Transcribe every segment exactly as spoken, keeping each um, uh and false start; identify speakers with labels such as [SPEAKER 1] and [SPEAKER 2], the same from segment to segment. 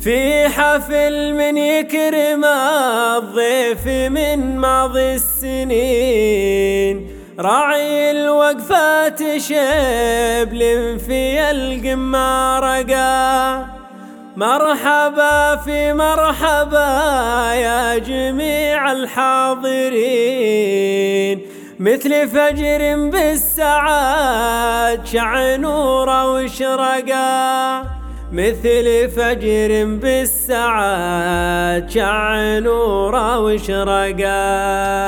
[SPEAKER 1] في حفل من يكرم الضيف من ماضي السنين، راعي الوقفات شبل في القمة رقا. مرحبا في مرحبا يا جميع الحاضرين، مثل فجر بالسعاد شع نوره واشرقا، مثل فجر بالسعاد شع نوره واشرقا.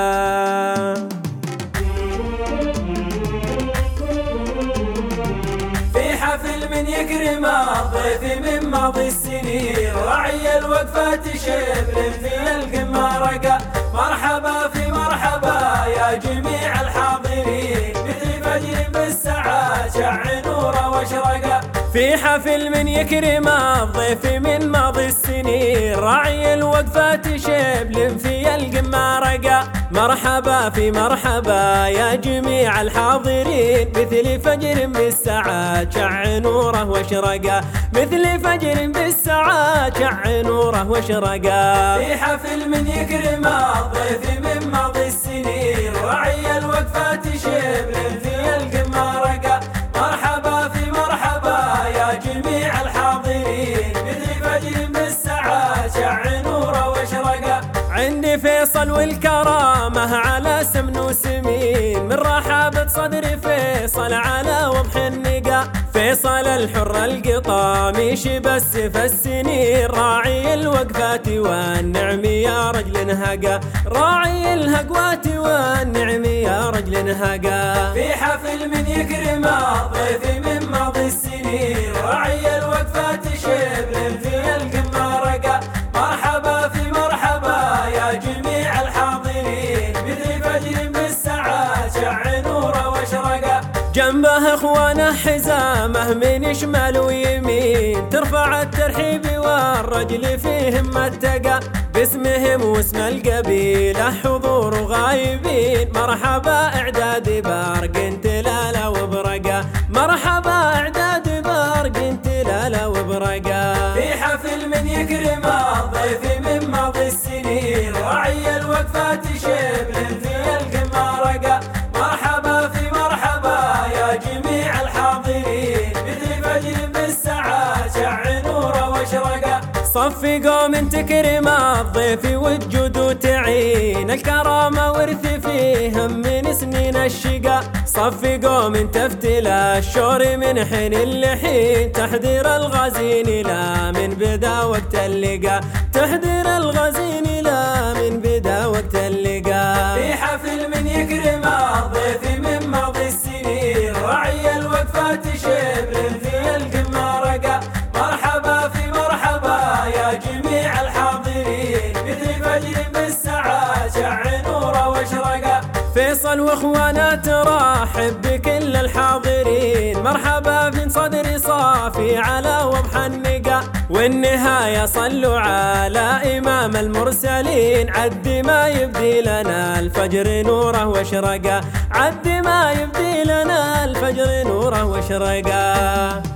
[SPEAKER 1] من يكرم الضيف من ماضي السنين، راعي الوقفات شبل في القمة رقا. مرحبا في مرحبا يا جميع الحاضرين، مثل فجر بالسعاد شع نوره واشرقا. في حفل من يكرم الضيف من ماضي السنين، راعي الوقفات شبل في القمة رقا. مرحبا في مرحبا يا جميع الحاضرين، مثل فجر بالسعاد شع نوره واشرقا، مثل فجر بالسعاد شع نوره واشرقا.
[SPEAKER 2] في حفل من يكرم الضيف من ماضي السنين، راعي الوقفات شبل في القمة رقا. مرحبا في مرحبا يا جميع الحاضرين، مثل فجر بالسعاد شع نوره واشرقا.
[SPEAKER 1] عندي فيصل والكرامة على سمن وسمين، من رحابة صدر فيصل على وضح النقا. فيصل الحر القطامي شب السيف السنين، راعي الوقفات والنعم يا رجل هقا، راعي الهقوات والنعم يا رجل هقا.
[SPEAKER 2] في حفل من يكرم الضيف من ماضي السنين، راعي الوقفات شبل في القمة رقا. مرحبا في مرحبا يا جميع الحاضرين، مثل فجر بالسعاد شع نوره واشرقا.
[SPEAKER 1] جنبه اخوانه حزامه من شمال ويمين، ترفع الترحيب والرجل فيهم التقى، باسمهم واسم القبيله حضور غايبين. مرحبا اعداد برق تلاله وبرقا، مرحبا اعداد برق تلاله وبرقا.
[SPEAKER 2] في حفل من يكرم الضيف من ماضي السنين، راعي الوقفات شبل في القمة رقا. مرحبا في مرحبا يا جميع الحاضرين، مثل فجر بالسعاد شع نوره واشرقا.
[SPEAKER 1] صفي قوم تكرم الضيف وتجود وتعين، الكرامة ورث فيهم من سنين الشقا. صفي قوم تفتل الشور من حين لحين، تحضير الغازين لا من بدا وقت اللقا، تحضير الغازين لا من بدا وقت اللقا.
[SPEAKER 2] في حفل من يكرم الضيف من ماضي السنين، راعي الوقفات شبل في القمة رقا. مرحبا في مرحبا يا جميع الحاضرين، مثل فجر بالسعاد شع نوره واشرقا.
[SPEAKER 1] فيصل واخوانا ترحب بكل الحاضرين، مرحبا من صدري صافي على وضح النقا. والنهاية صلوا على إمام المرسلين، عد ما يبدي لنا الفجر نوره واشرقا، عد ما يبدي لنا الفجر نوره واشرقا.